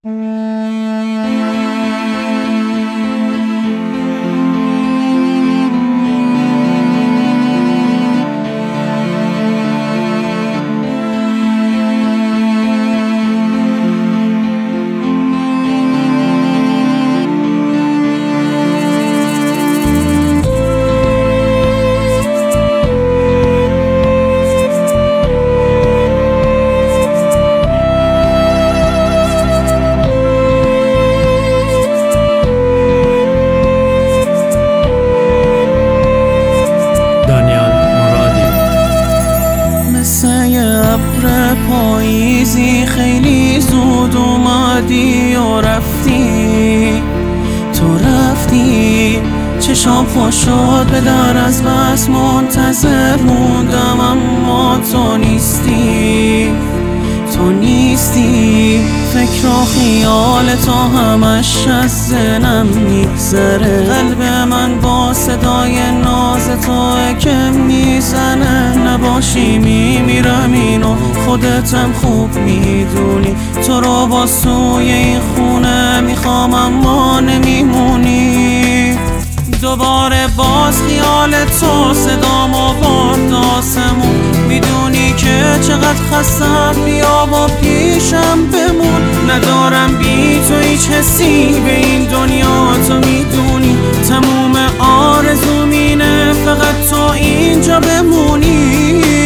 پاییزی خیلی زود اومدی و رفتی، تو رفتی چشام خوش شد به در از بس منتظر موندم اما تو نیستی، تو نیستی. فکر و خیال تو همش از ذهنم میگذره، قلب من با صدای ناز تو که میزنه. نباشی میمیرم اینو خودتم خوب میدونی، تو رو با سوی این خونه میخوام اما نمیمونی. دوباره باز خیال تو صدام آورد آسمون، میدونی که چقدر خستم، بیا و پیشم بمون. ندارم بی تو هیچ حسی به این دنیا، تو میدونی تموم آرزوم اینه فقط تو اینجا بمونی.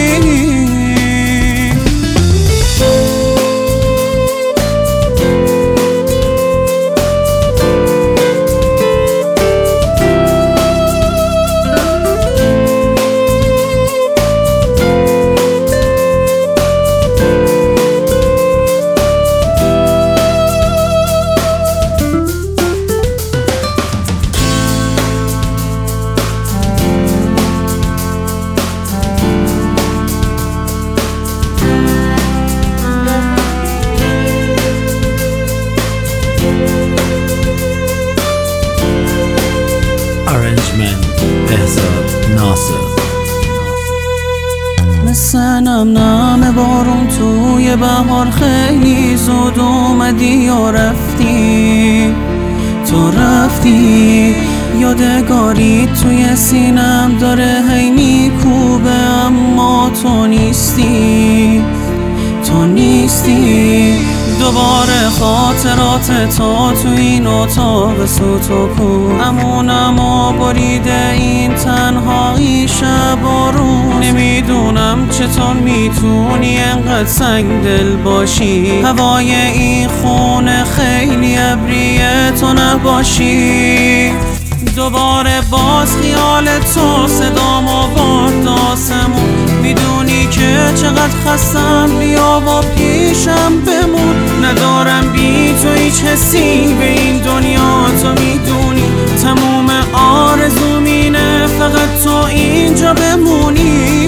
مثل نم بارون توی بهار خیلی زود اومدی و رفتی، تو رفتی. یادگاری توی سینم داره هی میکوبه اما تو نیستی، تو نیستی. دوباره خاطرات تو این اتاق سوت و کو، امونم و بریده این تنهایی شب و روز. نمیدونم چطور میتونی انقدر سنگ دل باشی، هوای این خونه خیلی ابریه تو نباشی. دوباره باز خیال تو صدام آورد آسمون، میدونی که چقدر خستم، بیا و پیشم بمون. ندارم بی تو هیچ حسی به این دنیا، تو میدونی تموم آرزوم اینه فقط تو اینجا بمونی.